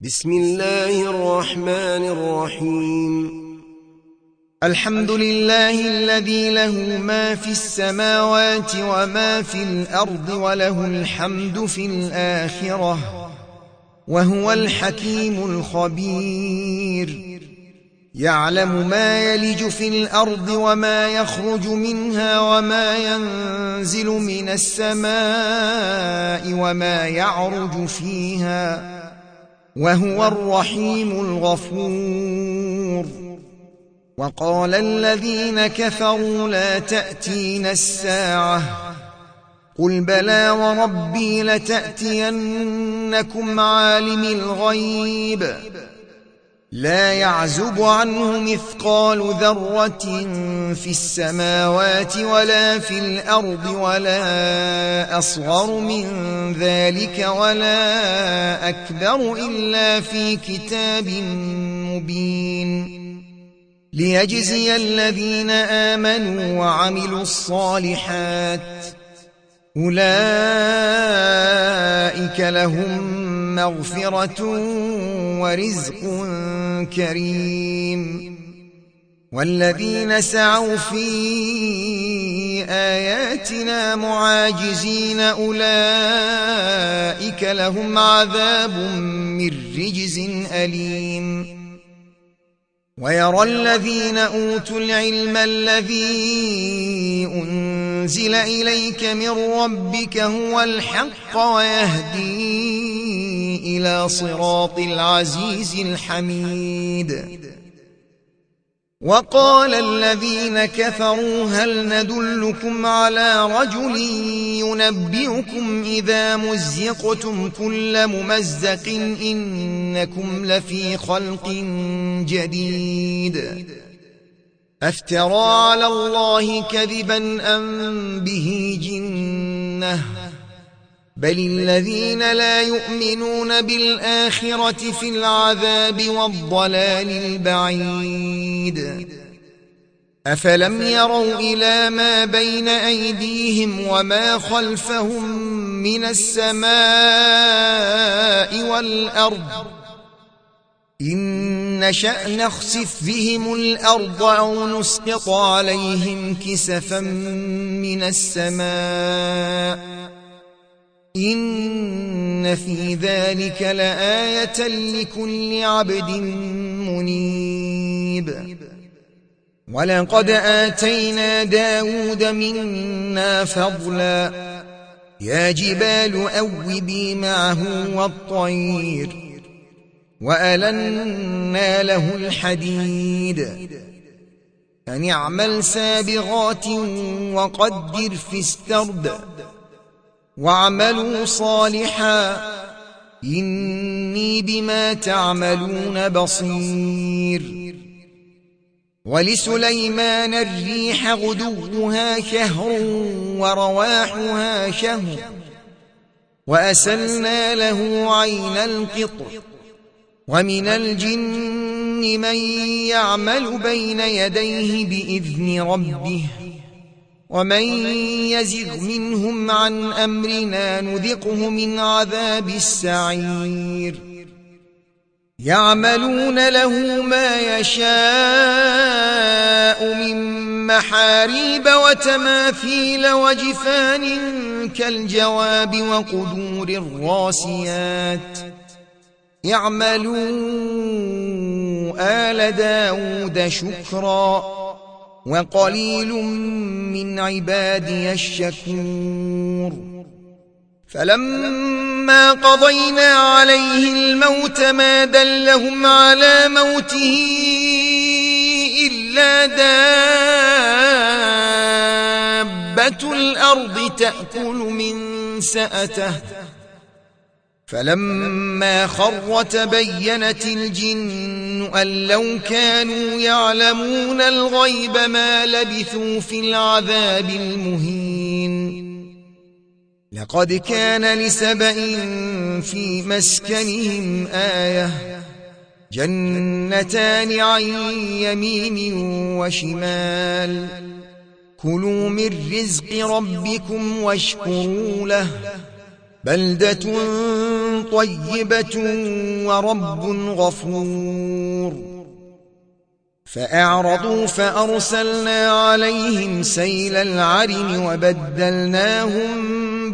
بسم الله الرحمن الرحيم. الحمد لله الذي له ما في السماوات وما في الأرض وله الحمد في الآخرة وهو الحكيم الخبير. يعلم ما يلج في الأرض وما يخرج منها وما ينزل من السماء وما يعرج فيها وهو الرحيم الغفور. وقال الذين كفروا لا تأتينا الساعة قل بلى وربي لتأتينكم عالم الغيب لا يعزب عنه مثقال ذرة في السماوات ولا في الأرض ولا أصغر من ذلك ولا أكبر إلا في كتاب مبين ليجزي الذين آمنوا وعملوا الصالحات أولئك لهم مغفرة ورزق كريم. والذين سعوا في آياتنا معاجزين أولئك لهم عذاب من رجز أليم. ويرى الذين أوتوا العلم الذي أنزل إليك من ربك هو الحق ويهدي إلى صراط العزيز الحميد. وقال الذين كفروا هل ندلكم على رجل ينبئكم إذا مزقتم كل ممزق إنكم لفي خلق جديد أفترى على الله كذبا أم به جنة بل الذين لا يؤمنون بالآخرة في العذاب والضلال البعيد. أفلم يروا إلى ما بين أيديهم وما خلفهم من السماء والأرض إن نشأ نخسف بهم الأرض أو نسقط عليهم كسفا من السماء إن في ذلك لآية لكل عبد منيب. ولقد آتينا داود منا فضلا يا جبال أوبي معه والطير وألنا له الحديد أن اعمل سابغات وقدر في السرد واعملوا صالحا إني بما تعملون بصير. ولسليمان الريح غدوها شهر ورواحها شهر وأسلنا له عين القطر ومن الجن من يعمل بين يديه بإذن ربه ومن يزغ منهم عن أمرنا نذقه من عذاب السعير. يعملون له ما يشاء من محاريب وتماثيل وجفان كالجواب وقدور الراسيات اعملوا آل داود شكرا وقليل من عبادي الشكور. فلما قضينا عليه الموت ما دلهم على موته إلا دابة الأرض تأكل من سأته فلما خر تبينت الجن أن لو كانوا يعلمون الغيب ما لبثوا في العذاب المهين. لقد كان لسبإ في مسكنهم آية جنتان عن يمين وشمال كلوا من رزق ربكم واشكروا له بلدة طيبة ورب غفور فأعرضوا فأرسلنا عليهم سيل العرم وبدلناهم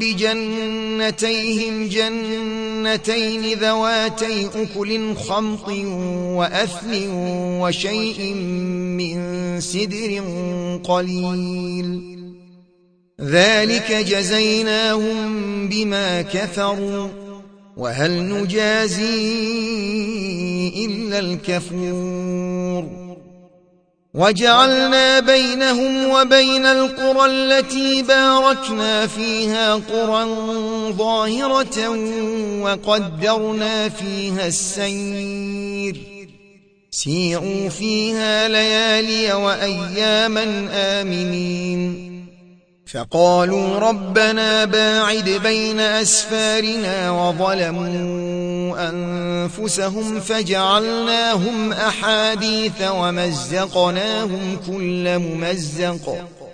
بجنتيهم جنتين ذواتي أكل خمط وأثل وشيء من سدر قليل ذلك جزيناهم بما كفروا وهل نجازي إلا الكفور وجعلنا بينهم وبين القرى التي باركنا فيها قرى ظاهرة وقدرنا فيها السير سيروا فيها ليالي وأياما آمنين فقالوا ربنا باعد بين أسفارنا وظلموا أنفسهم فجعلناهم أحاديث ومزقناهم كل ممزق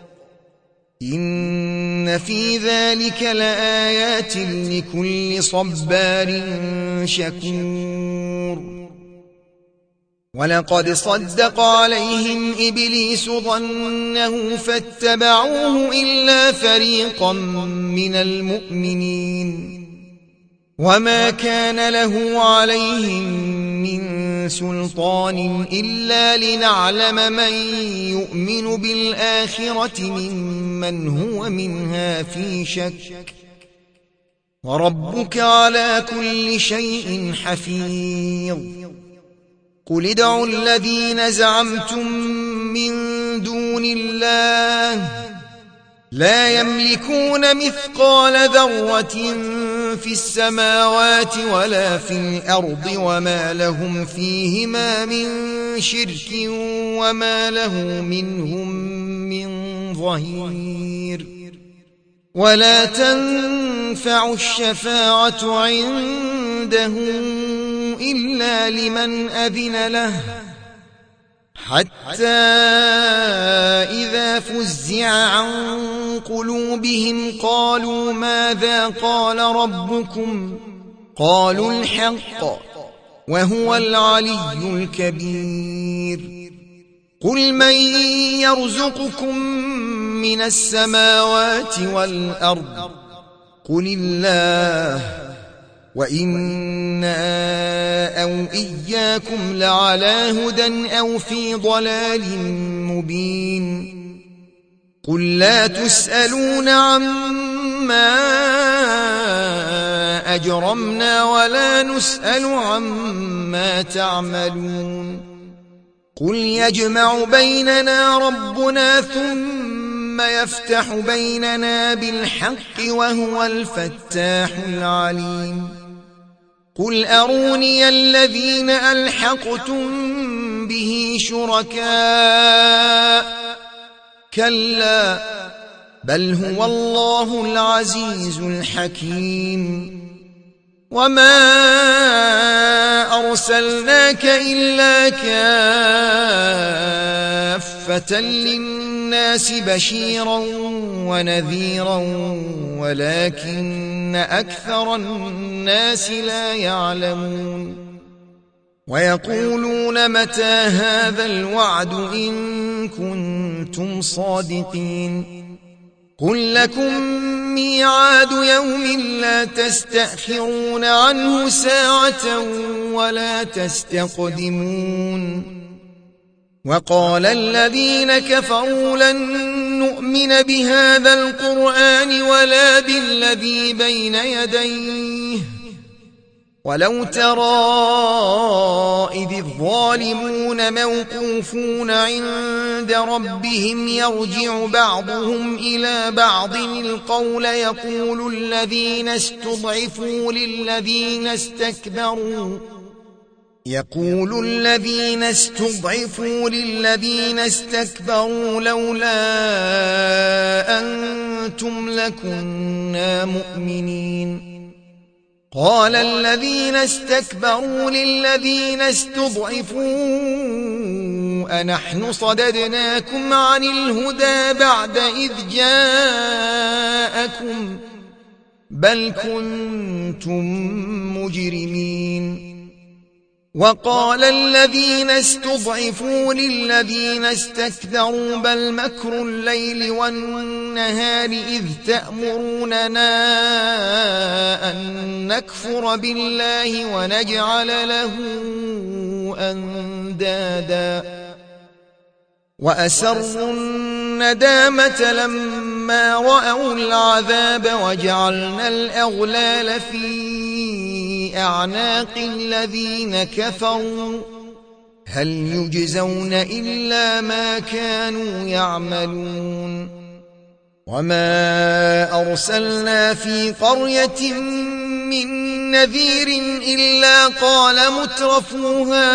إن في ذلك لآيات لكل صبار شكور ولقد صدق عليهم إبليس ظنه فاتبعوه إلا فريقا من المؤمنين وما كان له عليهم من سلطان إلا لنعلم من يؤمن بالآخرة ممن هو منها في شك وربك على كل شيء حفيظ قل ادعوا الذين زعمتم من دون الله لا يملكون مثقال ذرة في السماوات ولا في الأرض وما لهم فيهما من شرك وما له منهم من ظهير ولا تنفع الشفاعة عنده إلا لمن أذن له حتى إذا فزع عن قلوبهم قالوا ماذا قال ربكم قالوا الحق وهو العلي الكبير قل من يرزقكم من السماوات والأرض قل الله وإنا أو إياكم لعلى هدى أو في ضلال مبين قل لا تسألون عما أجرمنا ولا نسأل عما تعملون قل يجمع بيننا ربنا ثم يفتح بيننا بالحق وهو الفتاح العليم قل أروني الذين ألحقتم به شركاء كلا بل هو الله العزيز الحكيم وما أرسلناك إلا كافة للناس بشيرا ونذيرا ولكن أكثر الناس لا يعلمون ويقولون متى هذا الوعد إن كنتم صادقين قل لكم ميعاد يوم لا تستأخرون عنه ساعة ولا تستقدمون وقال الذين كفروا لن نؤمن بهذا القرآن ولا بالذي بين يديه ولو ترى إذ الظالمون موقوفون عند ربهم يرجع بعضهم إلى بعض القول يقول الذين استضعفوا للذين استكبروا لولا أنتم لكنا مؤمنين قال الذين استكبروا للذين استضعفوا أنحن صددناكم عن الهدى بعد إذ جاءكم بل كنتم مجرمين. وقال الذين استضعفوا للذين استكبروا بل مكر الليل والنهار إذ تأمروننا أن نكفر بالله ونجعل له أندادا وأسروا الندامة لما رأوا العذاب وجعلنا الأغلال في أعناق الذين كفروا هل يجزون إلا ما كانوا يعملون. وما أرسلنا في قرية من نذير إلا قال مترفوها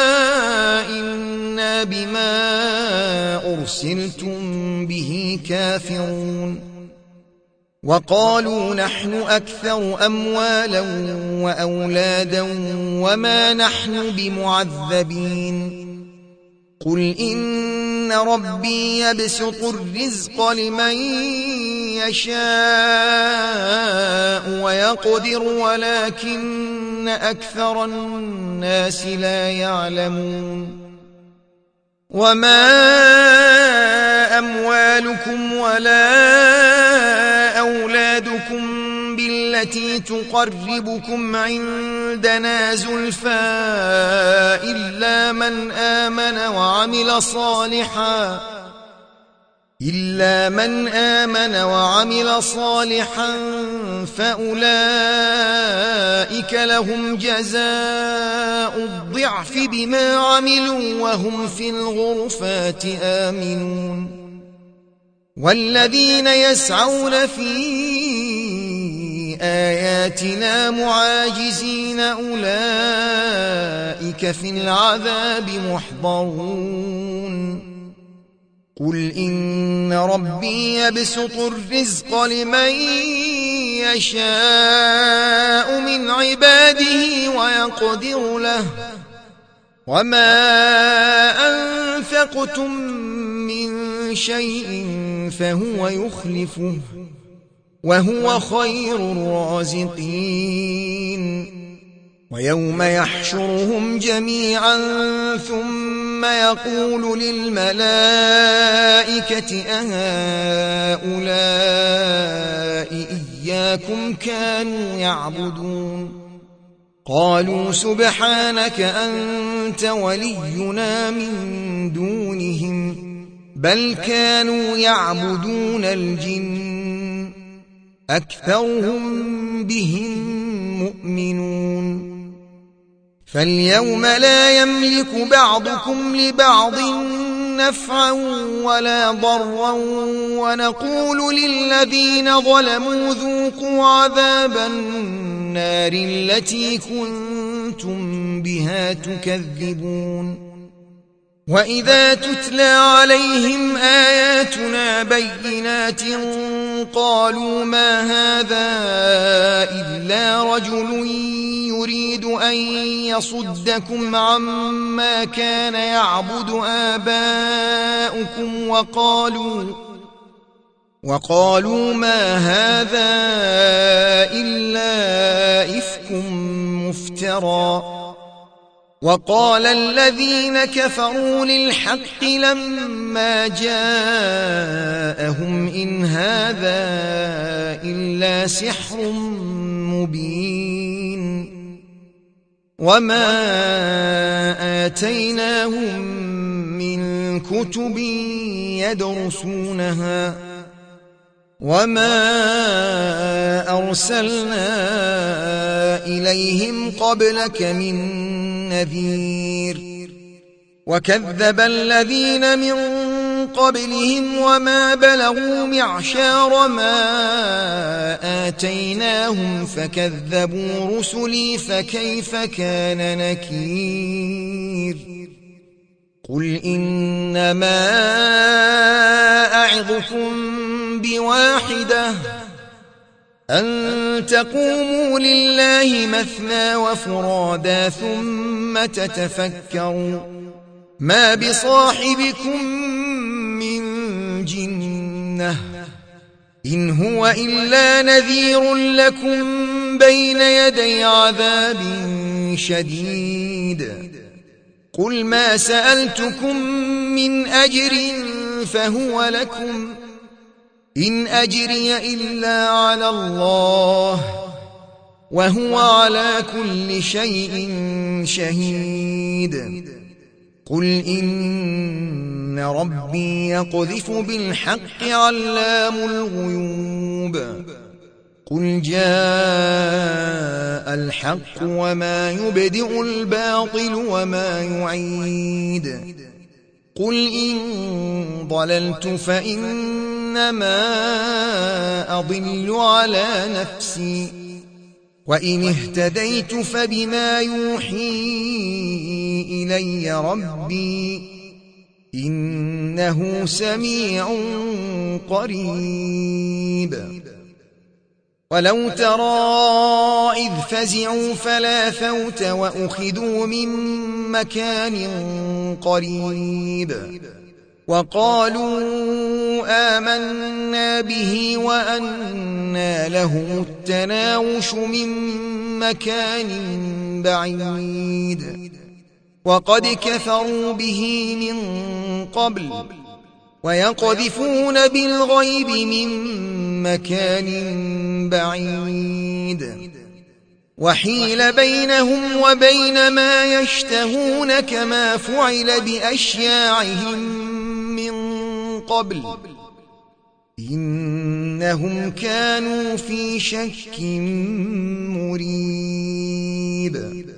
إنا بما أرسلتم به كافرون. وقالوا نحن أكثر أموالا وأولادا وما نحن بمعذبين. قل إن ربي يبسط الرزق لمن يشاء ويقدر ولكن أكثر الناس لا يعلمون. وما أموالكم ولا أولادكم بالتي تقربكم عندنا زلفى إلا من آمن وعمل صالحا فأولئك لهم جزاء الضعف بما عملوا وهم في الغرفات آمنون. والذين يسعون في آياتنا معاجزين أولئك في العذاب محضرون. قل إن ربي يبسط الرزق لمن يشاء من عباده ويقدر له وما أنفقتم من شيء فهو يخلفه وهو خير الرازقين. ويوم يحشرهم جميعا ثم يقول للملائكة أهؤلاء إياكم كانوا يعبدون قالوا سبحانك أنت ولينا من دونهم بل كانوا يعبدون الجن أكثرهم بهم مؤمنون. فاليوم لا يملك بعضكم لبعض نفعا ولا ضرا ونقول للذين ظلموا ذوقوا عذاب النار التي كنتم بها تكذبون. وإذا تتلى عليهم آياتنا بينات قالوا ما هذا إلا رجل يريد أن يصدكم عما كان يعبد آباؤكم وقالوا ما هذا إلا إفك مفترى. وقال الذين كفروا للحق لما جاءهم إن هذا إلا سحر مبين. وما آتيناهم من كتب يدرسونها وما أرسلنا إليهم قبلك من نذير. وكذب الذين من قبلهم وما بلغوا معشار ما آتيناهم فكذبوا رسلي فكيف كان نكير. قل إنما أعظكم بواحدة أن تقوموا لله مثنى وفرادا ثم تتفكروا ما بصاحبكم من جنة إن هو إلا نذير لكم بين يدي عذاب شديد قل ما سألتكم من أجر فهو لكم إن أجري إلا على الله وهو على كل شيء شهيد قل إن ربي يقذف بالحق علام الغيوب قل جاء الحق وما يبدئ الباطل وما يعيد قل إن ضللت فإنما أضل على نفسي وإن اهتديت فبما يوحي إلي ربي إنه سميع قريب ولو ترى إذ فزعوا فلا فوت وأخذوا من مكان قريب وقالوا آمنا به وأنى لهم التناوش من مكان بعيد وقد كفروا به من قبل ويقذفون بالغيب من مكان بعيد وحيل بينهم وبين ما يشتهون كما فعل بأشياعهم من قبل إنهم كانوا في شك مريب